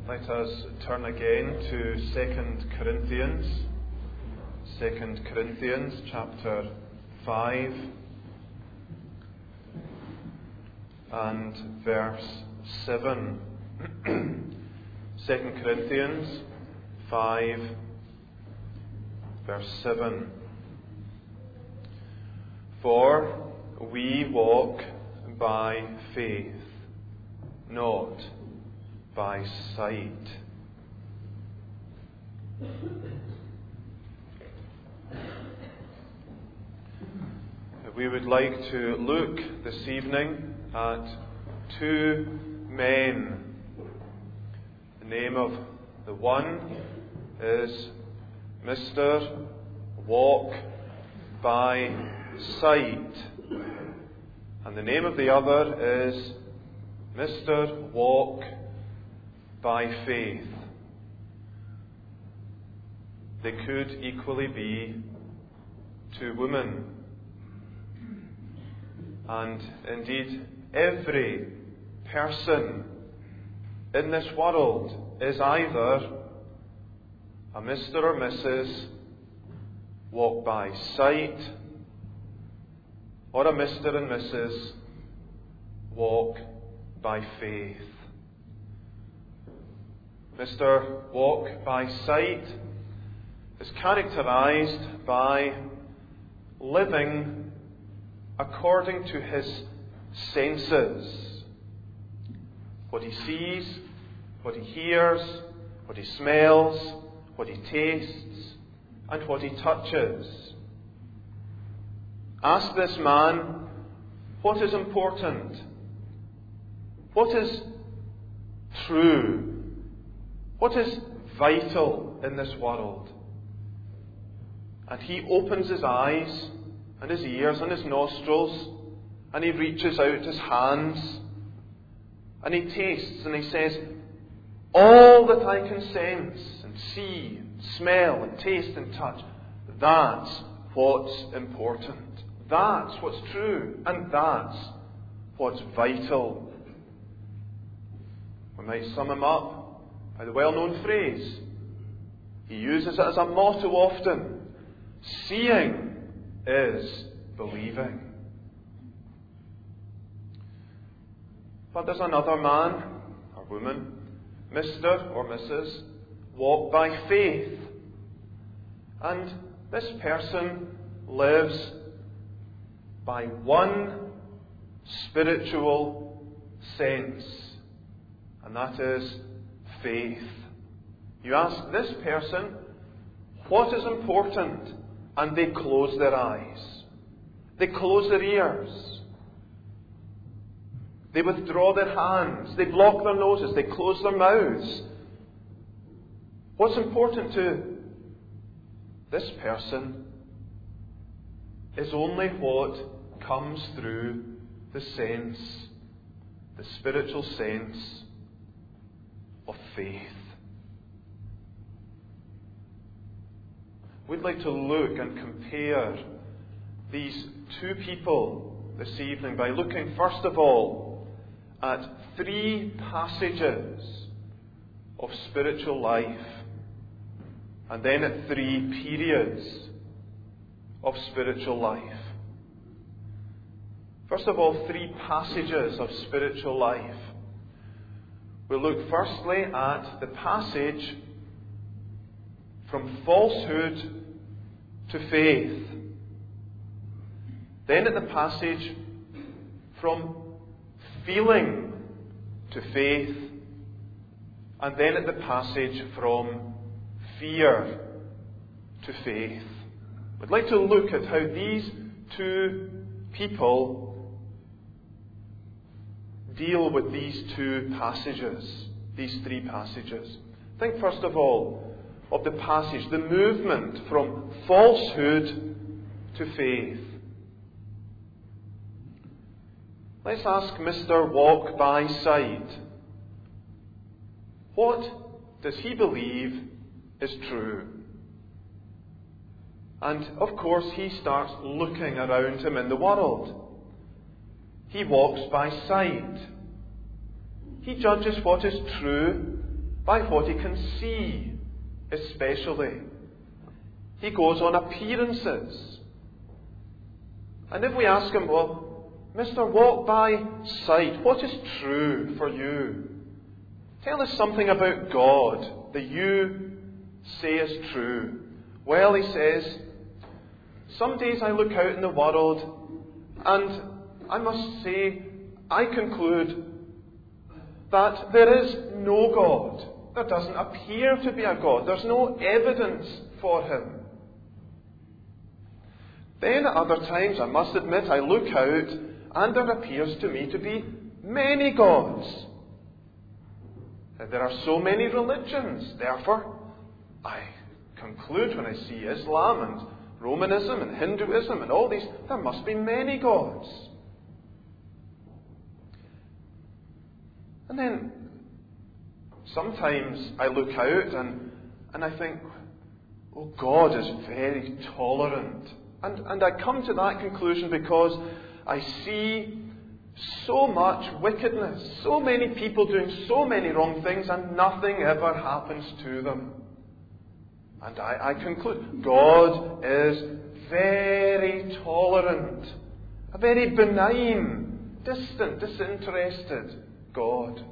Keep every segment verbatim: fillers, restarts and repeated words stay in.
Let us turn again to Second Corinthians. Second Corinthians chapter five and verse seven. Second Corinthians five, verse seven. For we walk by faith, not by sight. We would like to look this evening at two men. The name of the one is Mister Walk by Sight, and the name of the other is Mister Walk by Faith. They could equally be two women. And indeed, every person in this world is either a Mister or Missus Walk by Sight, or a Mister and Missus Walk by Faith. Mister Walk by Sight is characterized by living according to his senses. What he sees, what he hears, what he smells, what he tastes, and what he touches. Ask this man, what is important? What is true? What is vital in this world? And he opens his eyes and his ears and his nostrils, and he reaches out his hands and he tastes and he says, all that I can sense and see, and smell and taste and touch, that's what's important. That's what's true, and that's what's vital. We might sum him up by the well-known phrase. He uses it as a motto often. Seeing is believing. But there's another man or woman, Mister or Missus Walk by Faith. And this person lives by one spiritual sense, and that is faith. You ask this person, what is important? And they close their eyes. They close their ears. They withdraw their hands. They block their noses. They close their mouths. What's important to this person is only what comes through the sense, the spiritual sense of faith. We'd like to look and compare these two people this evening by looking first of all at three passages of spiritual life, and then at three periods of spiritual life. First of all, three passages of spiritual life. We'll look firstly at the passage from falsehood to faith. Then at the passage from feeling to faith. And then at the passage from fear to faith. I'd like to look at how these two people deal with these two passages, these three passages. Think first of all of the passage, the movement from falsehood to faith. Let's ask Mister Walk by Sight. What does he believe is true? And of course he starts looking around him in the world. He walks by sight. He judges what is true by what he can see, especially. He goes on appearances. And if we ask him, well, Mister Walk by Sight, what is true for you? Tell us something about God that you say is true. Well, he says, some days I look out in the world and I must say, I conclude that there is no God. There doesn't appear to be a God. There's no evidence for him. Then at other times, I must admit, I look out and there appears to me to be many gods. There are so many religions. Therefore, I conclude when I see Islam and Romanism and Hinduism and all these, there must be many gods. And then sometimes I look out and, and I think, oh, God is very tolerant. And, and I come to that conclusion because I see so much wickedness, so many people doing so many wrong things, and nothing ever happens to them. And I, I conclude God is very tolerant, a very benign, distant, disinterested God.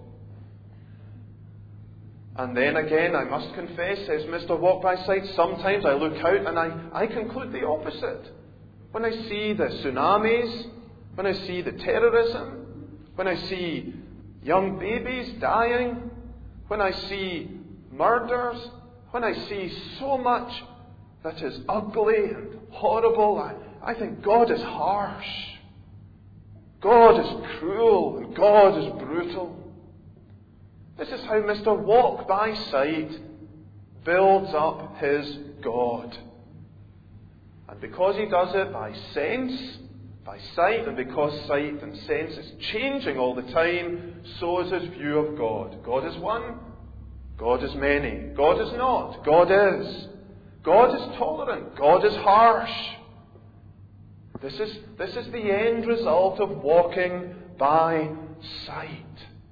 And then again, I must confess, says Mister Walk by Sight, sometimes I look out and I, I conclude the opposite. When I see the tsunamis, when I see the terrorism, when I see young babies dying, when I see murders, when I see so much that is ugly and horrible, I, I think God is harsh. God is cruel and God is brutal. This is how Mister Walk by Sight builds up his God. And because he does it by sense, by sight, and because sight and sense is changing all the time, so is his view of God. God is one, God is many. God is not, God is. God is tolerant, God is harsh. This is, this is the end result of walking by sight.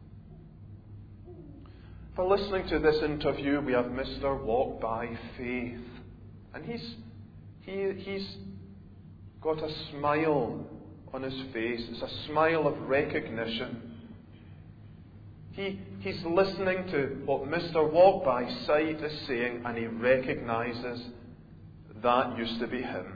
For listening to this interview, we have Mister Walk by Faith. And he's, he, he's got a smile on his face. It's a smile of recognition. He, he's listening to what Mister Walk by Sight is saying, and he recognizes that used to be him.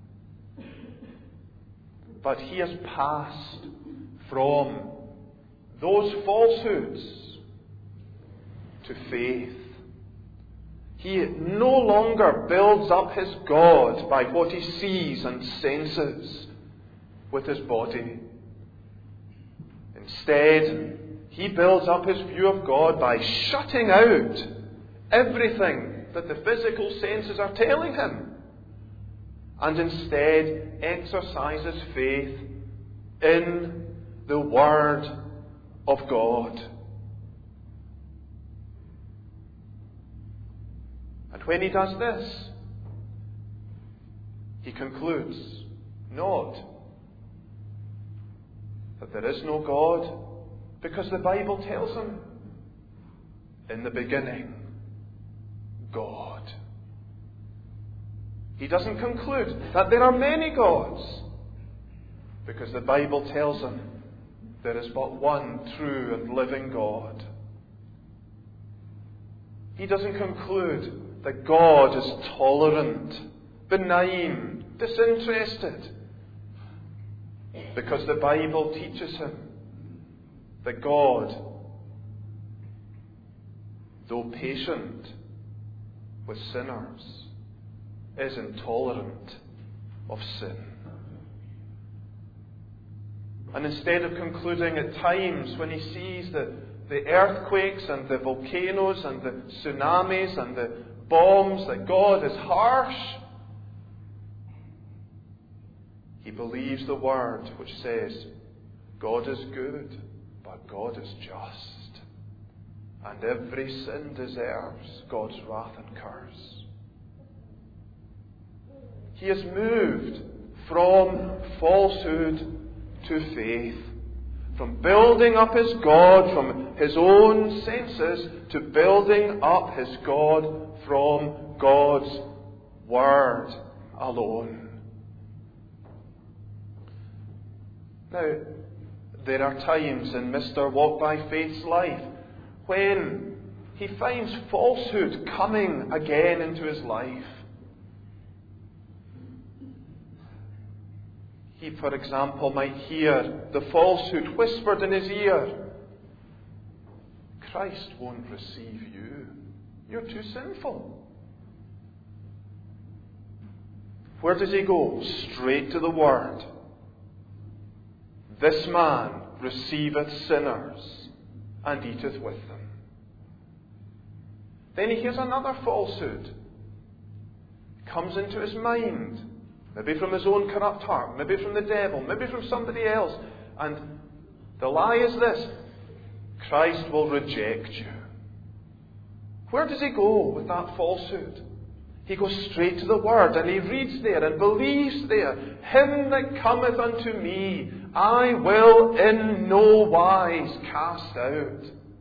But he has passed from those falsehoods to faith. He no longer builds up his God by what he sees and senses with his body. Instead, he builds up his view of God by shutting out everything that the physical senses are telling him, and instead exercises faith in the Word of God. And when he does this, he concludes not that there is no God, because the Bible tells him, in the beginning, God. He doesn't conclude that there are many gods, because the Bible tells him there is but one true and living God. He doesn't conclude that God is tolerant, benign, disinterested, because the Bible teaches him that God, though patient with sinners, is intolerant of sin. And instead of concluding at times when he sees the, the earthquakes and the volcanoes and the tsunamis and the bombs that God is harsh, he believes the word which says, God is good, but God is just, and every sin deserves God's wrath and curse. He has moved from falsehood to faith, from building up his God, from his own senses to building up his God from God's Word alone. Now, there are times in Mister Walk by Faith's life when he finds falsehood coming again into his life. He, for example, might hear the falsehood whispered in his ear. Christ won't receive you. You're too sinful. Where does he go? Straight to the Word. This man receiveth sinners and eateth with them. Then he hears another falsehood. Comes into his mind. Maybe from his own corrupt heart. Maybe from the devil. Maybe from somebody else. And the lie is this: Christ will reject you. Where does he go with that falsehood? He goes straight to the Word, and he reads there and believes there, Him that cometh unto me, I will in no wise cast out.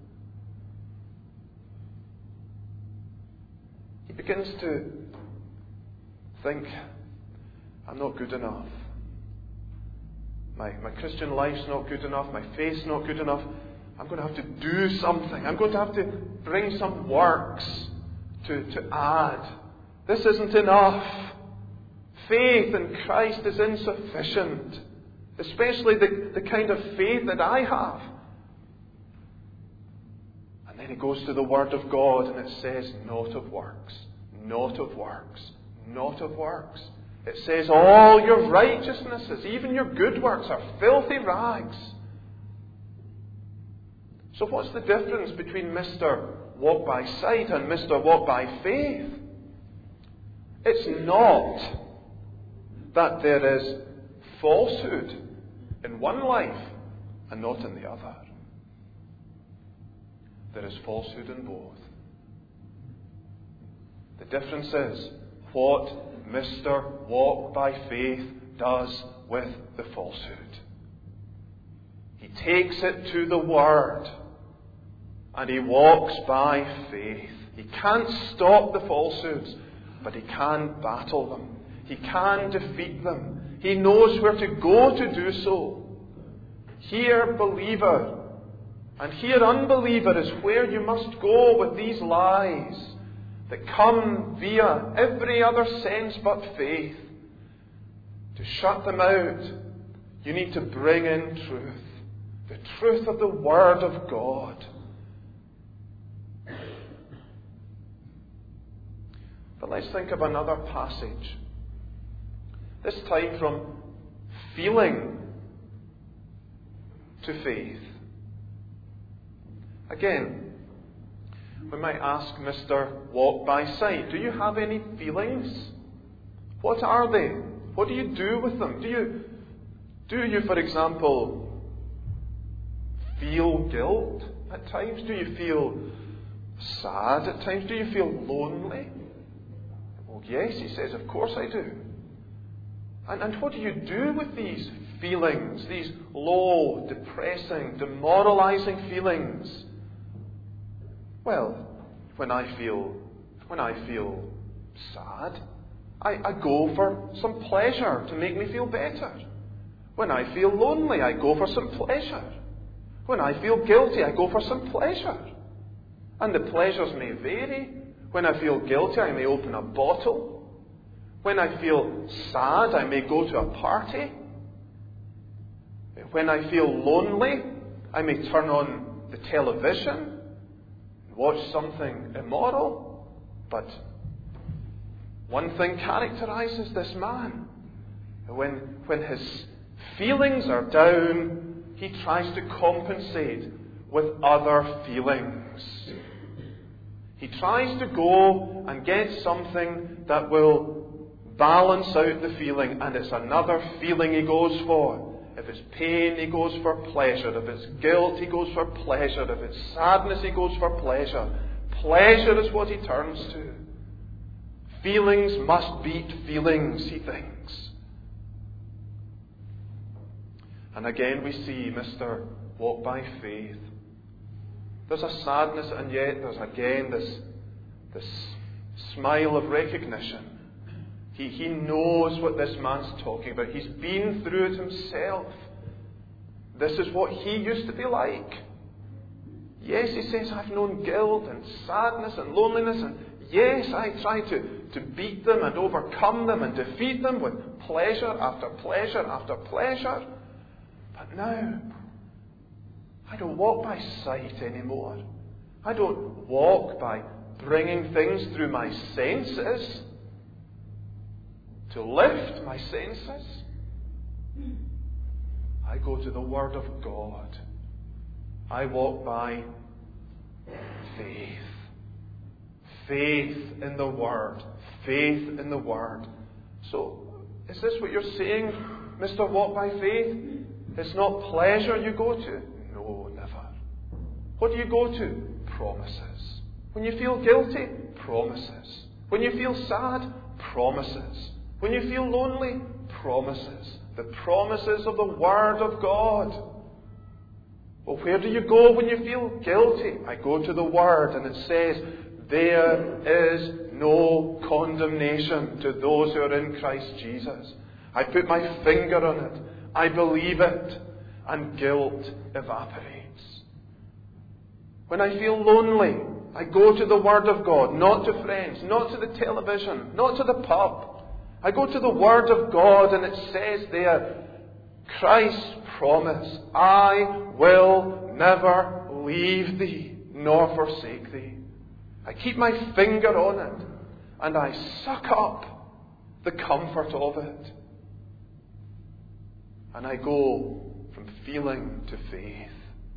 He begins to think, I'm not good enough. My, my Christian life's not good enough. My faith's not good enough. I'm going to have to do something. I'm going to have to bring some works to, to add. This isn't enough. Faith in Christ is insufficient. Especially the, the kind of faith that I have. And then he goes to the Word of God and it says, not of works, not of works, not of works. It says all your righteousnesses, even your good works, are filthy rags. So what's the difference between Mister Walk by Sight and Mister Walk by Faith? It's not that there is falsehood in one life and not in the other. There is falsehood in both. The difference is what Mister Walk by Faith does with the falsehood. He takes it to the Word and he walks by faith. He can't stop the falsehoods, but he can battle them. He can defeat them. He knows where to go to do so. Here, believer, and here, unbeliever, is where you must go with these lies that come via every other sense but faith. To shut them out, you need to bring in truth. The truth of the Word of God. But let's think of another passage. This time from feeling to faith. Again, we might ask Mister Walk by Sight, do you have any feelings? What are they? What do you do with them? Do you, do you, for example, feel guilt at times? Do you feel sad at times? Do you feel lonely? Well, yes, he says, of course I do. And, and what do you do with these feelings, these low, depressing, demoralizing feelings? Well, when I feel, when I feel sad, I, I go for some pleasure to make me feel better. When I feel lonely, I go for some pleasure. When I feel guilty, I go for some pleasure. And the pleasures may vary. When I feel guilty, I may open a bottle. When I feel sad, I may go to a party. When I feel lonely, I may turn on the television, watch something immoral. But one thing characterizes this man. When, when his feelings are down, he tries to compensate with other feelings. He tries to go and get something that will balance out the feeling, and it's another feeling he goes for. If it's pain, he goes for pleasure. If it's guilt, he goes for pleasure. If it's sadness, he goes for pleasure. Pleasure is what he turns to. Feelings must beat feelings, he thinks. And again we see Mister Walk by Faith. There's a sadness, and yet there's again this, this smile of recognition. He, he knows what this man's talking about. He's been through it himself. This is what he used to be like. Yes, he says, I've known guilt and sadness and loneliness, and yes, I try to, to beat them and overcome them and defeat them with pleasure after pleasure after pleasure. But now, I don't walk by sight anymore. I don't walk by bringing things through my senses to lift my senses. I go to the Word of God. I walk by faith. Faith in the Word. Faith in the Word. So, is this what you're saying, Mister Walk by Faith? It's not pleasure you go to? No, never. What do you go to? Promises. When you feel guilty? Promises. When you feel sad? Promises. When you feel lonely? Promises. The promises of the Word of God. Well, where do you go when you feel guilty? I go to the Word, and it says, there is no condemnation to those who are in Christ Jesus. I put my finger on it. I believe it. And guilt evaporates. When I feel lonely, I go to the Word of God, not to friends, not to the television, not to the pub. I go to the Word of God, and it says there, Christ's promise, I will never leave thee nor forsake thee. I keep my finger on it, and I suck up the comfort of it. And I go from feeling to faith.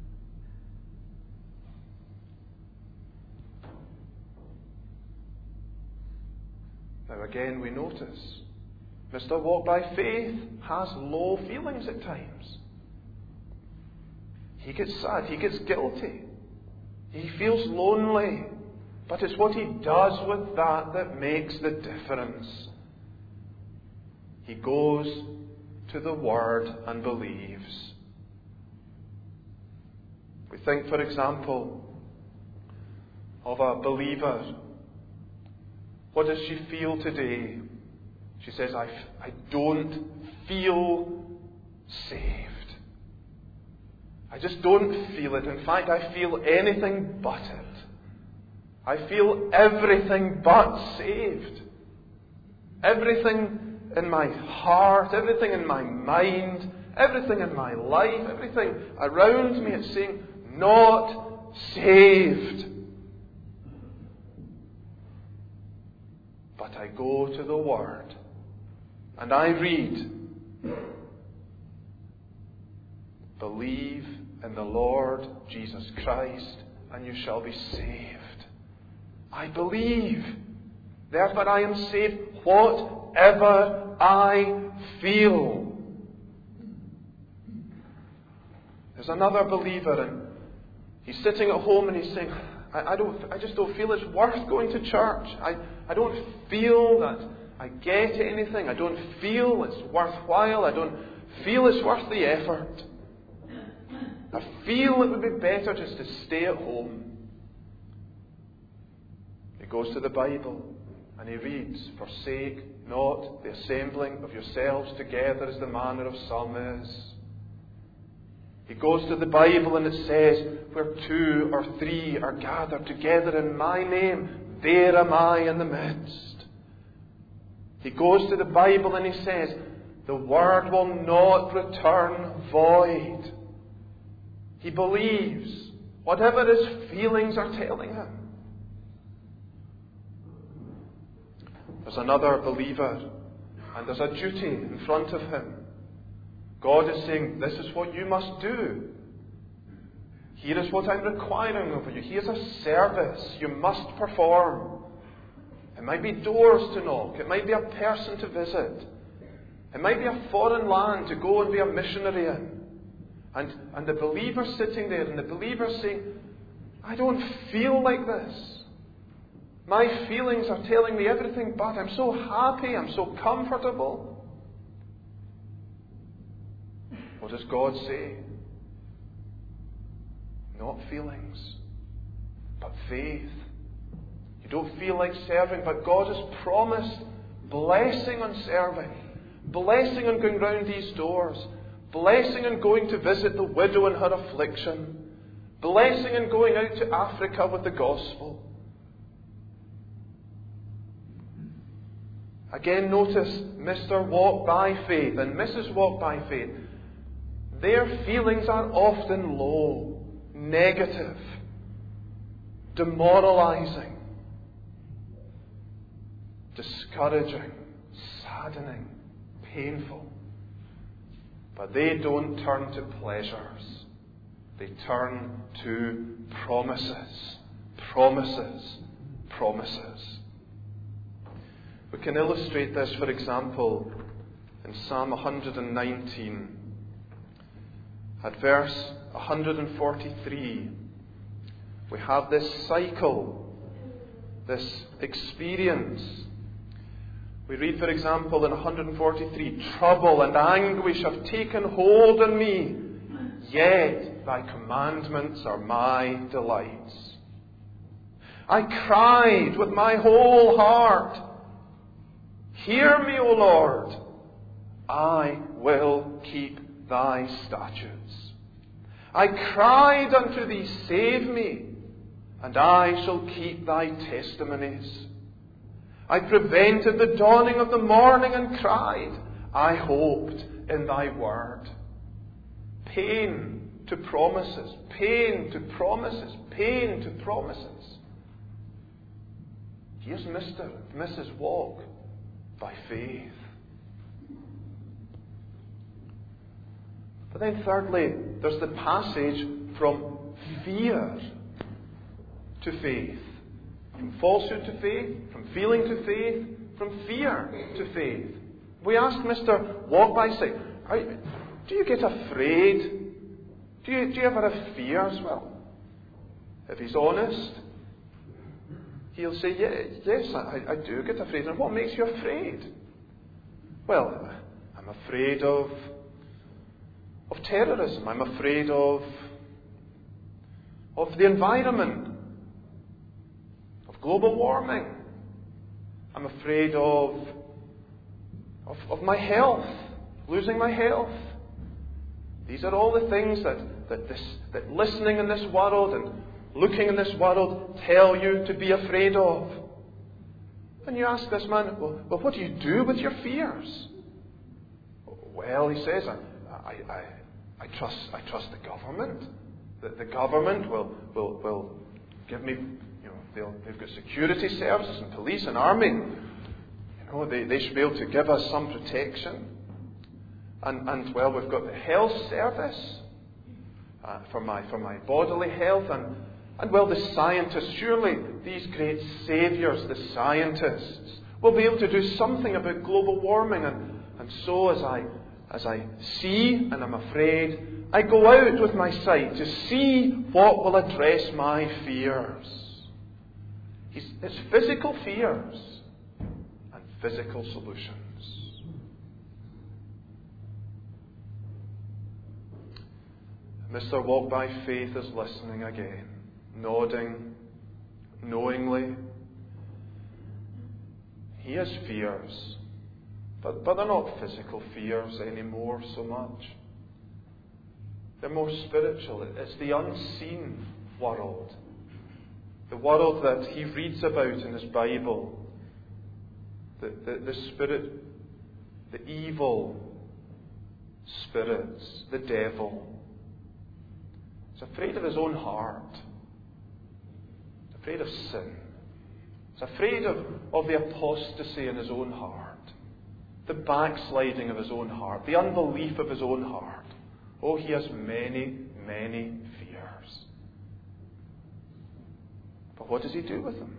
Now again we notice, Mister Walk by Faith has low feelings at times. He gets sad, he gets guilty, he feels lonely. But it's what he does with that that makes the difference. He goes to the Word and believes. We think, for example, of a believer. What does she feel today? She says, I, I don't feel saved. I just don't feel it. In fact, I feel anything but it. I feel everything but saved. Everything in my heart, everything in my mind, everything in my life, everything around me is saying, not saved. But I go to the Word and I read, believe in the Lord Jesus Christ and you shall be saved. I believe. Therefore I am saved whatever I feel. There's another believer and he's sitting at home and he's saying, I, I don't I just don't feel it's worth going to church. I, I don't feel that I get anything. I don't feel it's worthwhile. I don't feel it's worth the effort. I feel it would be better just to stay at home. He goes to the Bible and he reads, forsake not the assembling of yourselves together as the manner of some is. He goes to the Bible and it says, where two or three are gathered together in my name, there am I in the midst. He goes to the Bible and he says, the word will not return void. He believes whatever his feelings are telling him. There's another believer and there's a duty in front of him. God is saying, this is what you must do. Here is what I'm requiring of you. Here's a service you must perform. It might be doors to knock. It might be a person to visit. It might be a foreign land to go and be a missionary in. And, and the believer sitting there and the believer saying, I don't feel like this. My feelings are telling me everything but. I'm so happy. I'm so comfortable. What does God say? Not feelings. but faith. You don't feel like serving, but God has promised blessing on serving, blessing on going round these doors, blessing on going to visit the widow in her affliction, blessing on going out to Africa with the gospel. Again, notice Mister Walk by Faith and Missus Walk by Faith. Their feelings are often low, negative, demoralizing, discouraging, saddening, painful. But they don't turn to pleasures. They turn to promises, promises, promises. We can illustrate this, for example, in Psalm one hundred nineteen. At verse one hundred forty-three, we have this cycle, this experience. We read, for example, in one hundred forty-three, trouble and anguish have taken hold on me, yet thy commandments are my delights. I cried with my whole heart, hear me, O Lord, I will keep thy statutes. I cried unto thee, save me, and I shall keep thy testimonies. I prevented the dawning of the morning and cried, I hoped in thy word. Pain to promises, pain to promises, pain to promises. Here's Mister and Missus Walk by faith. But then thirdly, there's the passage from fear to faith. From falsehood to faith, from feeling to faith, from fear to faith. We asked Mister Walk by say, are, do you get afraid? Do you, do you ever have fears? Well, if he's honest, he'll say, yeah, yes, I, I do get afraid. And what makes you afraid? Well, I'm afraid of of terrorism. I'm afraid of of the environment, of global warming. I'm afraid of of, of my health, losing my health. These are all the things that that this that listening in this world and looking in this world tell you to be afraid of. And you ask this man, well, well what do you do with your fears? Well, he says, I, I, I, I trust, I trust the government. The, the government will, will, will give me, you know, they'll, they've got security services and police and army. You know, they, they should be able to give us some protection. And, and well, we've got the health service uh, for my for my bodily health, and and well, the scientists. Surely these great saviours, the scientists, will be able to do something about global warming. And and so as I as I see and I'm afraid, I go out with my sight to see what will address my fears. It's physical fears and physical solutions. Mister Walk by Faith is listening again, nodding, knowingly. He has fears, but, but they're not physical fears anymore so much. They're more spiritual. It's the unseen world. The world that he reads about in his Bible. The, the, the spirit, the evil spirits, the devil. He's afraid of his own heart. He's afraid of sin. He's afraid of, of the apostasy in his own heart. The backsliding of his own heart. The unbelief of his own heart. Oh, he has many, many fears. But what does he do with them?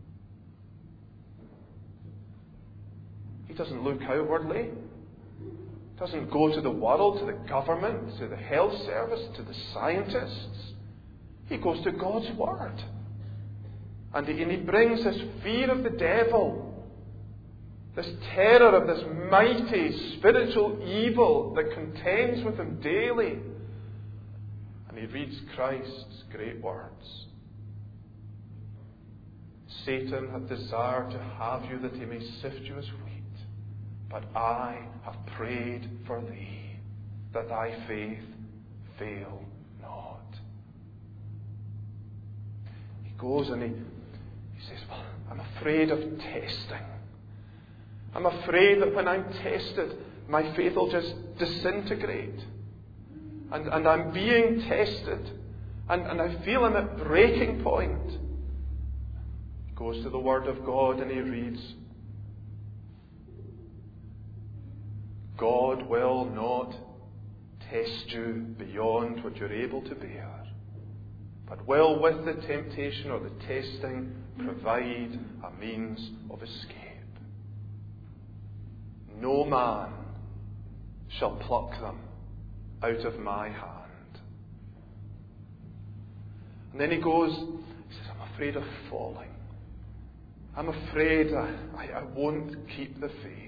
He doesn't look outwardly. Doesn't go to the world, to the government, to the health service, to the scientists. He goes to God's Word. And he, and he brings this fear of the devil, this terror of this mighty spiritual evil that contends with him daily. And he reads Christ's great words. Satan hath desired to have you, that he may sift you as wheat. But I have prayed for thee, that thy faith fail not. He goes and he, he says, well, I'm afraid of testing. I'm afraid that when I'm tested, my faith will just disintegrate. And, and I'm being tested. And, and I feel I'm at breaking point. He goes to the Word of God and he reads, God will not test you beyond what you're able to bear, but will, with the temptation or the testing, provide a means of escape. No man shall pluck them out of my hand. And then he goes, he says, I'm afraid of falling. I'm afraid I, I, I won't keep the faith.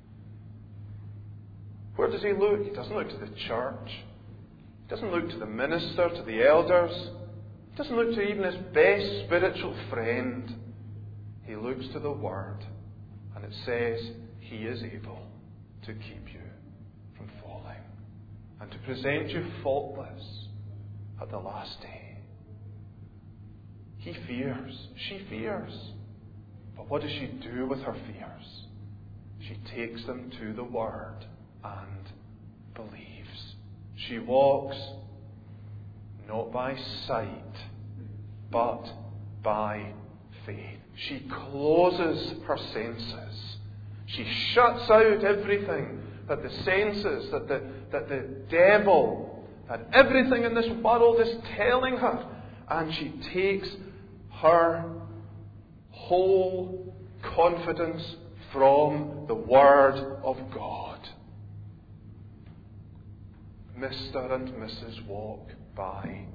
Where does he look? He doesn't look to the church. He doesn't look to the minister, to the elders. He doesn't look to even his best spiritual friend. He looks to the Word, and it says he is able to keep you from falling and to present you faultless at the last day. He fears. She fears. But what does she do with her fears? She takes them to the Word and believes. She walks not by sight, but by faith. She closes her senses. She shuts out everything that the senses, that the, that the devil, that everything in this world is telling her. And she takes her whole confidence from the Word of God. Mister and Missus Walk by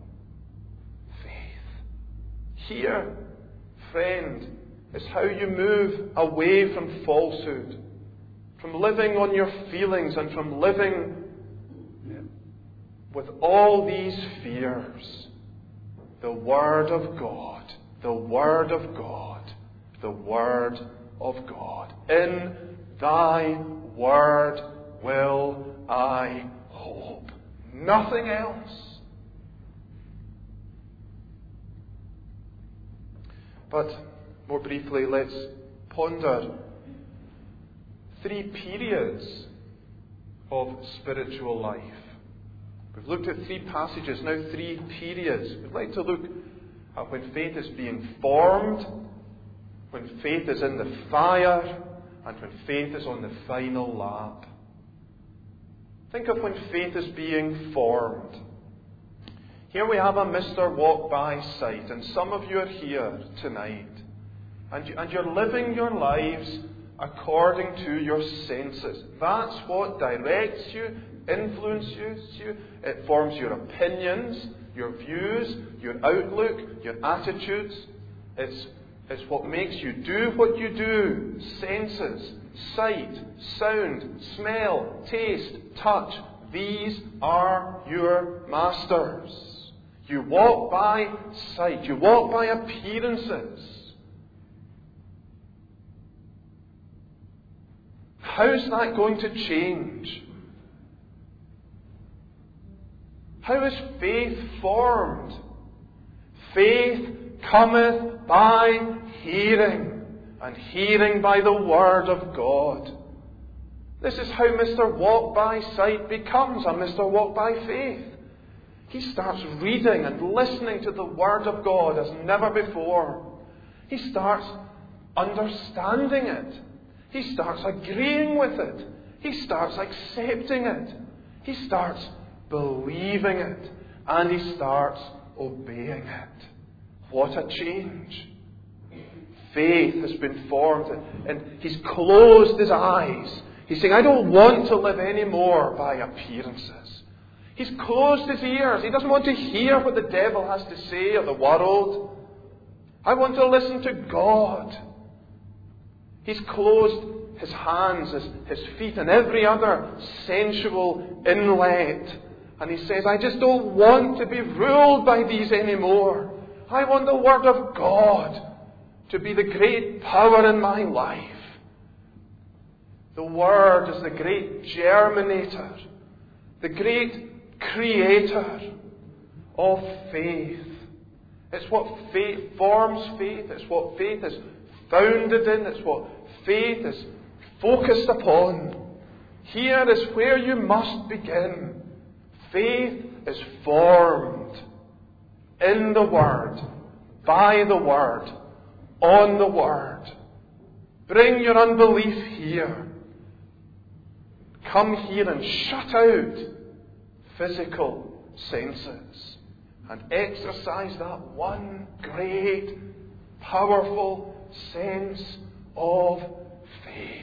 faith. Here, friend, is how you move away from falsehood, from living on your feelings and from living with all these fears. The Word of God, the Word of God, the Word of God. In thy Word will I hope. Nothing else. But more briefly, let's ponder three periods of spiritual life. We've looked at three passages, now three periods. We'd like to look at when faith is being formed, when faith is in the fire, and when faith is on the final lap. Think of when faith is being formed. Here we have a Mister Walk by sight, and some of you are here tonight, and, you, and you're living your lives according to your senses. That's what directs you, influences you. It forms your opinions, your views, your outlook, your attitudes. It's, it's what makes you do what you do. Senses, sight, sound, smell, taste, touch. These are your masters. You walk by sight. You walk by appearances. How's that going to change? How is faith formed? Faith cometh by hearing, and hearing by the Word of God. This is how Mister Walk by Sight becomes a Mister Walk by Faith. He starts reading and listening to the Word of God as never before. He starts understanding it. He starts agreeing with it. He starts accepting it. He starts believing it. And he starts obeying it. What a change. Faith has been formed, and he's closed his eyes. He's saying, I don't want to live anymore by appearances. He's closed his ears. He doesn't want to hear what the devil has to say of the world. I want to listen to God. He's closed his hands, his, his feet, and every other sensual inlet. And he says, I just don't want to be ruled by these anymore. I want the Word of God to be the great power in my life. The Word is the great germinator, the great creator of faith. It's what faith forms faith. It's what faith is founded in. It's what faith is focused upon. Here is where you must begin. Faith is formed in the Word, by the Word, on the Word. Bring your unbelief here. Come here and shut out physical senses and exercise that one great, powerful sense of faith.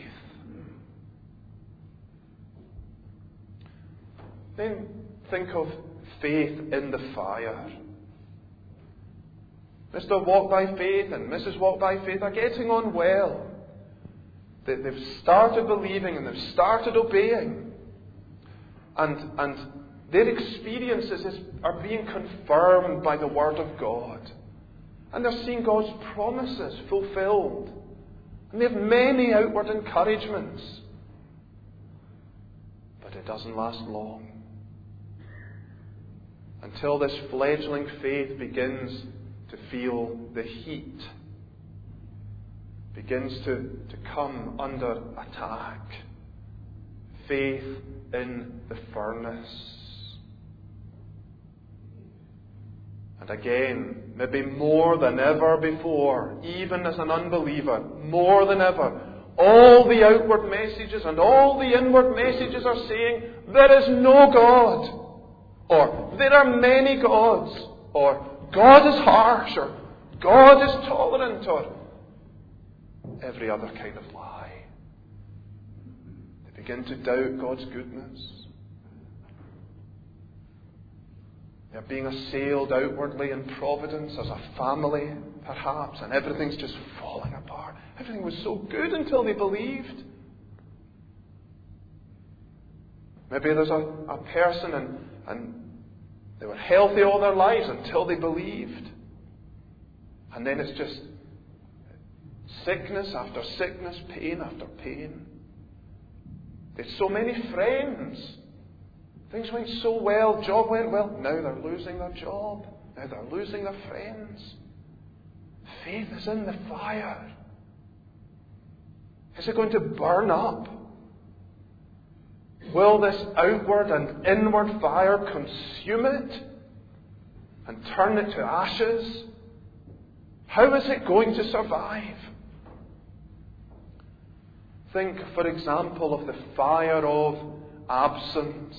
Then think of faith in the fire. Mister Walk by Faith and Missus Walk by Faith are getting on well. They've started believing and they've started obeying. And, and their experiences is, are being confirmed by the Word of God. And they're seeing God's promises fulfilled. And they have many outward encouragements. But it doesn't last long. Until this fledgling faith begins to feel the heat, begins to, to come under attack. Faith in the furnace. And again, maybe more than ever before, even as an unbeliever, more than ever, all the outward messages and all the inward messages are saying, there is no God. Or, there are many gods. Or, God is harsh. Or, God is tolerant. Or, every other kind of lie. They begin to doubt God's goodness. They're being assailed outwardly in providence as a family, perhaps, and everything's just falling apart. Everything was so good until they believed. Maybe there's a, a person and, and they were healthy all their lives until they believed. And then it's just sickness after sickness, pain after pain. They had so many friends. Things went so well, job went well. Now they're losing their job. Now they're losing their friends. Faith is in the fire. Is it going to burn up? Will this outward and inward fire consume it and turn it to ashes? How is it going to survive? Think, for example, of the fire of absence.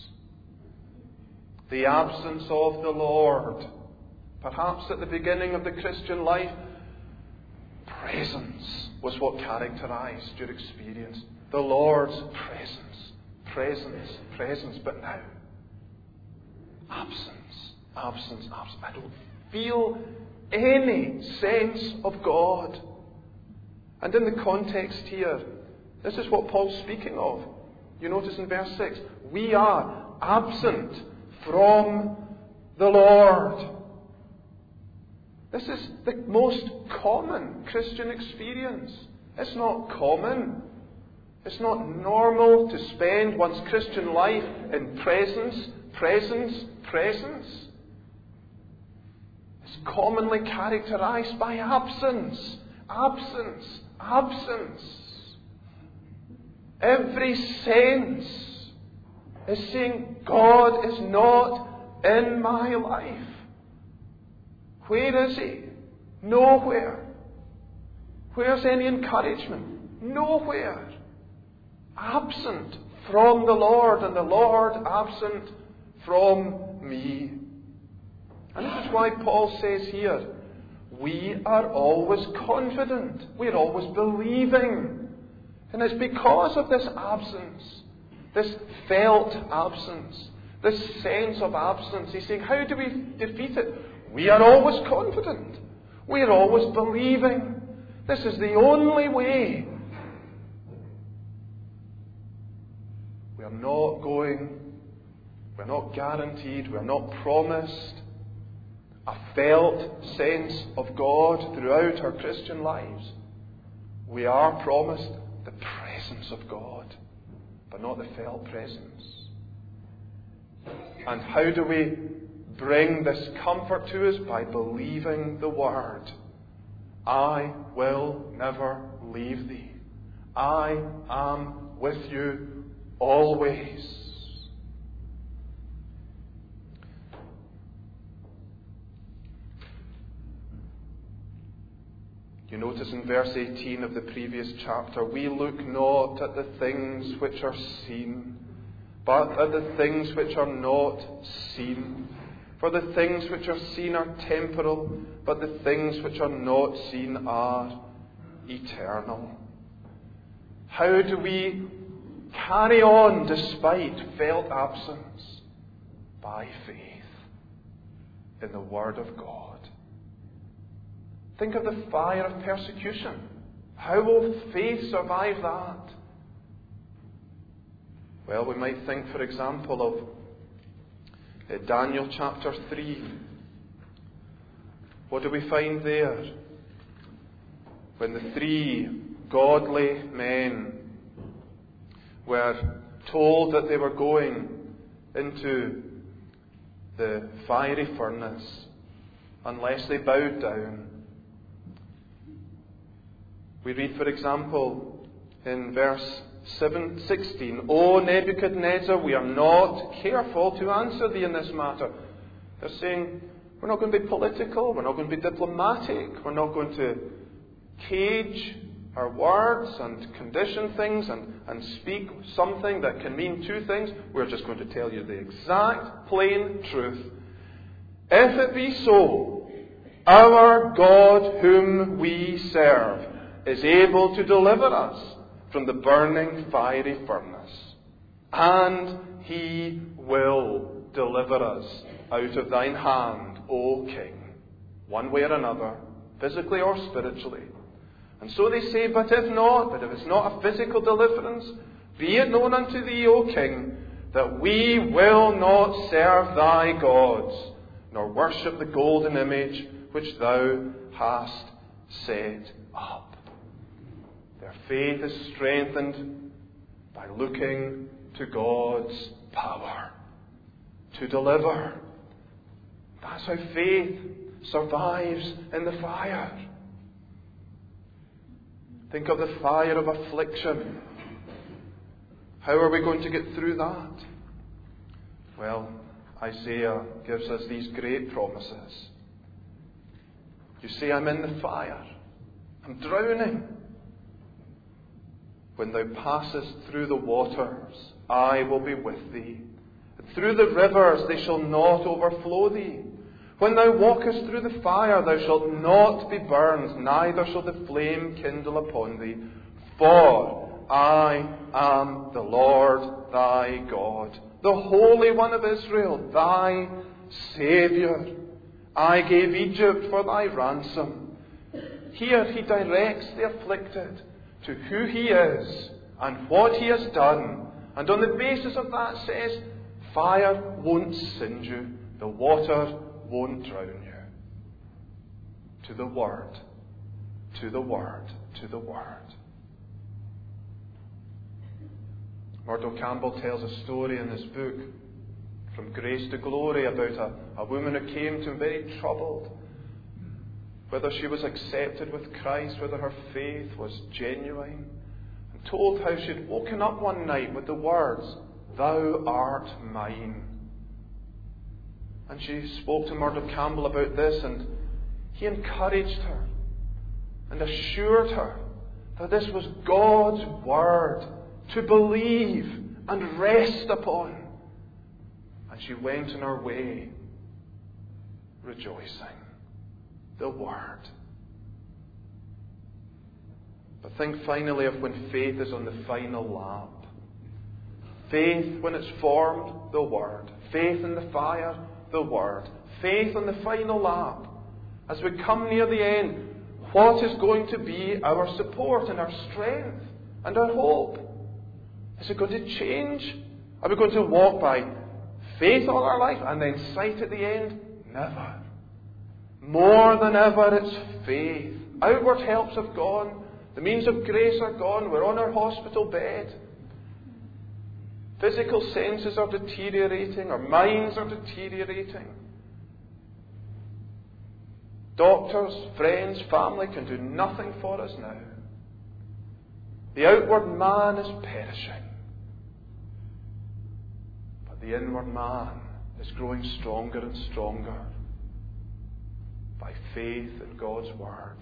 The absence of the Lord. Perhaps at the beginning of the Christian life, presence was what characterized your experience. The Lord's presence. Presence, presence. But now, absence, absence, absence. I don't feel any sense of God. And in the context here, this is what Paul's speaking of. You notice in verse six, we are absent from the Lord. This is the most common Christian experience. It's not common. It's not normal to spend one's Christian life in presence, presence, presence. It's commonly characterized by absence, absence, absence. Every sense is saying, God is not in my life. Where is He? Nowhere. Where's any encouragement? Nowhere. Absent from the Lord, and the Lord absent from me. And this is why Paul says here, we are always confident. We're always believing. And it's because of this absence, this felt absence, this sense of absence. He's saying, how do we defeat it? We are always confident. We are always believing. This is the only way. We are not going, we're not guaranteed, we're not promised a felt sense of God throughout our Christian lives, we are promised the presence of God, but not the felt presence. And how do we bring this comfort to us? By believing the Word. I will never leave thee. I am with you always. You notice in verse eighteen of the previous chapter, we look not at the things which are seen, but at the things which are not seen. For the things which are seen are temporal, but the things which are not seen are eternal. How do we carry on despite felt absence? By faith in the Word of God. Think of the fire of persecution. How will faith survive that? Well, we might think, for example, of uh, Daniel chapter three. What do we find there? When the three godly men were told that they were going into the fiery furnace unless they bowed down. We read, for example, in verse seven, sixteen, O Nebuchadnezzar, we are not careful to answer thee in this matter. They're saying, we're not going to be political, we're not going to be diplomatic, we're not going to cage our words and condition things and, and speak something that can mean two things. We're just going to tell you the exact, plain truth. If it be so, our God whom we serve is able to deliver us from the burning fiery furnace. And He will deliver us out of thine hand, O King, one way or another, physically or spiritually. And so they say, but if not, but if it's not a physical deliverance, be it known unto thee, O King, that we will not serve thy gods, nor worship the golden image which thou hast set up. Their faith is strengthened by looking to God's power to deliver. That's how faith survives in the fire. Think of the fire of affliction. How are we going to get through that? Well, Isaiah gives us these great promises. You say, I'm in the fire. I'm drowning. When thou passest through the waters, I will be with thee. And through the rivers, they shall not overflow thee. When thou walkest through the fire, thou shalt not be burned, neither shall the flame kindle upon thee. For I am the Lord thy God, the Holy One of Israel, thy Saviour. I gave Egypt for thy ransom. Here he directs the afflicted to who he is and what he has done. And on the basis of that says, fire won't singe you, the water won't drown you. To the Word, to the Word, to the Word. Murdo Campbell tells a story in his book, From Grace to Glory, about a, a woman who came to him very troubled. Whether she was accepted with Christ, whether her faith was genuine. And told how she had woken up one night with the words, Thou art mine. And she spoke to Murdo Campbell about this, and he encouraged her and assured her that this was God's word to believe and rest upon. And she went on her way rejoicing. The Word. But think finally of when faith is on the final lap. Faith when it's formed, the Word. Faith in the fire, the Word. Faith on the final lap. As we come near the end, what is going to be our support and our strength and our hope? Is it going to change? Are we going to walk by faith all our life and then sight at the end? Never. More than ever, it's faith. Outward helps have gone. The means of grace are gone. We're on our hospital bed. Physical senses are deteriorating. Our minds are deteriorating. Doctors, friends, family can do nothing for us now. The outward man is perishing. But the inward man is growing stronger and stronger by faith in God's Word.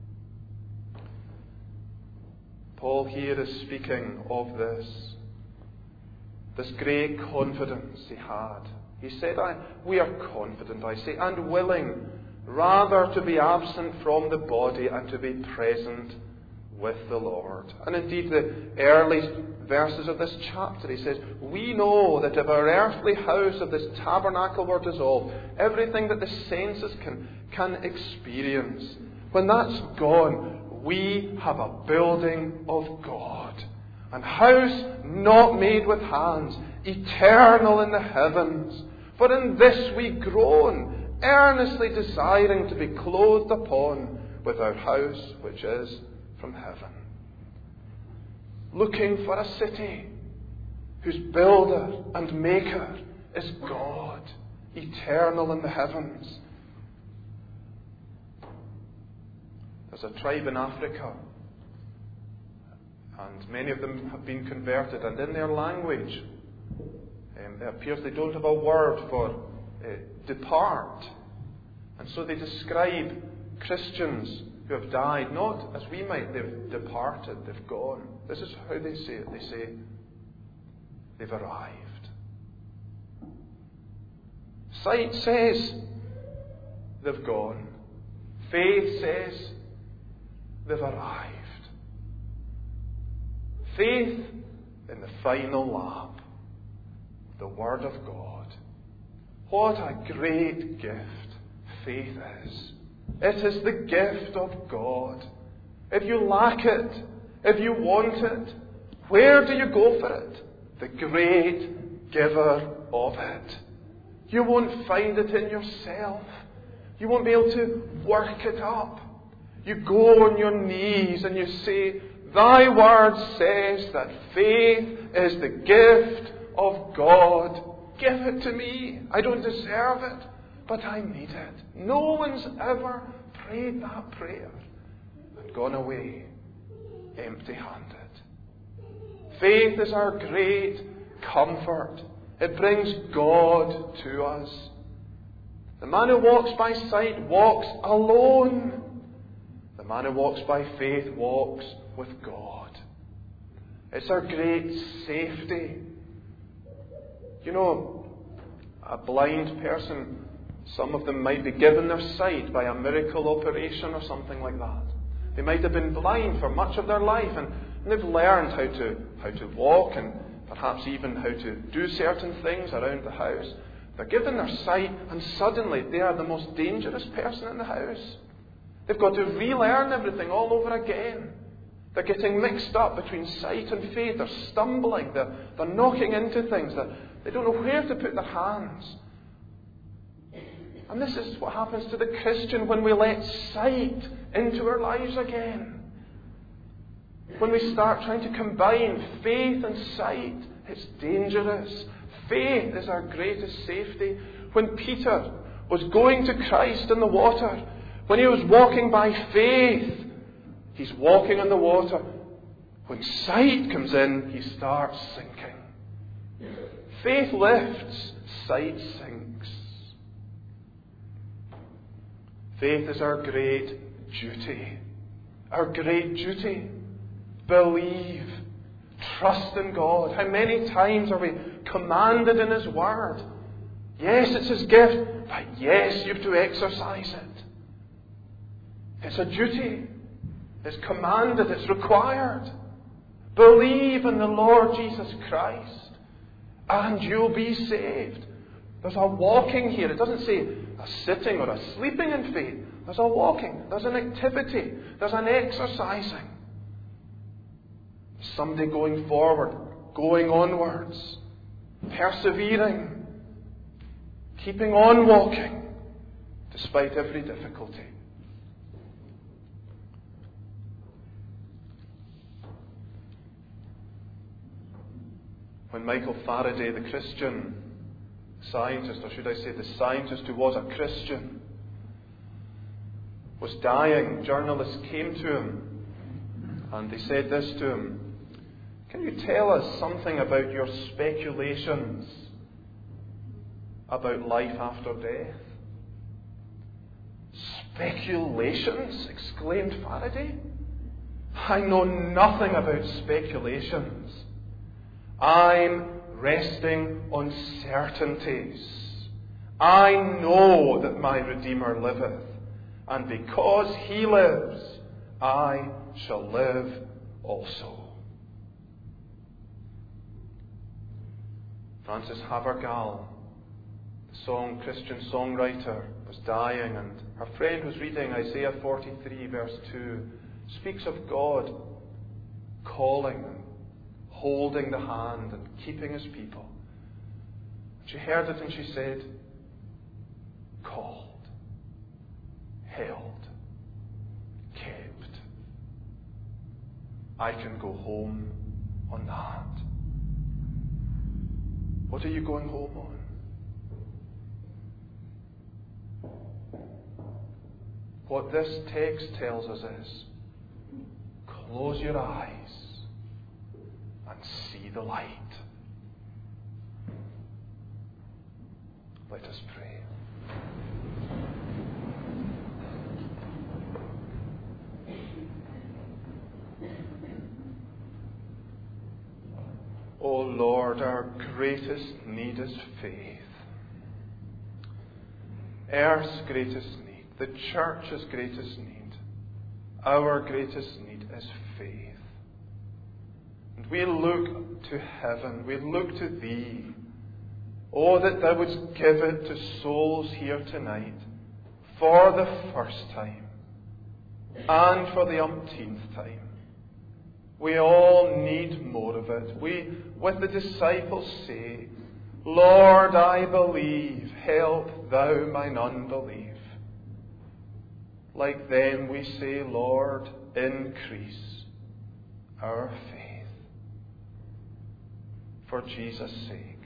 Paul here is speaking of this. This great confidence he had. He said, I, we are confident, I say, and willing rather to be absent from the body and to be present with the Lord. And indeed, the early verses of this chapter, he says, we know that if our earthly house of this tabernacle were dissolved, everything that the senses can, can experience, when that's gone, we have a building of God. An house not made with hands, eternal in the heavens. For in this we groan, earnestly desiring to be clothed upon with our house which is from heaven. Looking for a city whose builder and maker is God, eternal in the heavens. There's a tribe in Africa, and many of them have been converted, and in their language, um, it appears they don't have a word for uh, depart. And so they describe Christians who have died, not as we might, they've departed, they've gone. This is how they say it. They say, they've arrived. Sight says, they've gone. Faith says, they've arrived. Faith in the final lap, the Word of God. What a great gift faith is. It is the gift of God. If you lack it, if you want it, where do you go for it? The great giver of it. You won't find it in yourself. You won't be able to work it up. You go on your knees and you say, Thy word says that faith is the gift of God. Give it to me. I don't deserve it, but I need it. No one's ever prayed that prayer and gone away empty-handed. Faith is our great comfort. It brings God to us. The man who walks by sight walks alone. The man who walks by faith walks with God. It's our great safety. You know, a blind person, some of them might be given their sight by a miracle operation or something like that. They might have been blind for much of their life, and, and they've learned how to how to walk and perhaps even how to do certain things around the house. They're given their sight, and suddenly they are the most dangerous person in the house. They've got to relearn everything all over again. They're getting mixed up between sight and faith. They're stumbling. They're, they're knocking into things. They're, they don't know where to put their hands. And this is what happens to the Christian when we let sight into our lives again. When we start trying to combine faith and sight, it's dangerous. Faith is our greatest safety. When Peter was going to Christ in the water, when he was walking by faith, he's walking on the water. When sight comes in, he starts sinking. Faith lifts, sight sinks. Faith is our great duty. Our great duty. Believe. Trust in God. How many times are we commanded in His Word? Yes, it's His gift, but yes, you have to exercise it. It's a duty. It's commanded. It's required. Believe in the Lord Jesus Christ, and you'll be saved. There's a walking here. It doesn't say a sitting or a sleeping in faith. There's a walking. There's an activity. There's an exercising. Somebody going forward, going onwards, persevering, keeping on walking, despite every difficulty. When Michael Faraday, the Christian scientist, or should I say the scientist who was a Christian, was dying, journalists came to him and they said this to him: "Can you tell us something about your speculations about life after death?" "Speculations?" exclaimed Faraday. "I know nothing about speculations. I'm resting on certainties. I know that my Redeemer liveth, and because he lives, I shall live also." Frances Havergal, the song Christian songwriter, was dying, and her friend was reading Isaiah forty-three, verse two, speaks of God calling and holding the hand and keeping his people. She heard it and she said, "Called, held, kept. I can go home on that." What are you going home on? What this text tells us is, close your eyes and see the light. Let us pray. O Lord, our greatest need is faith. Earth's greatest need, the church's greatest need, our greatest need is faith. And we look to heaven, we look to Thee. Oh, that Thou wouldst give it to souls here tonight for the first time and for the umpteenth time. We all need more of it. We, with the disciples, say, "Lord, I believe, help Thou mine unbelief." Like them we say, "Lord, increase our faith." For Jesus' sake.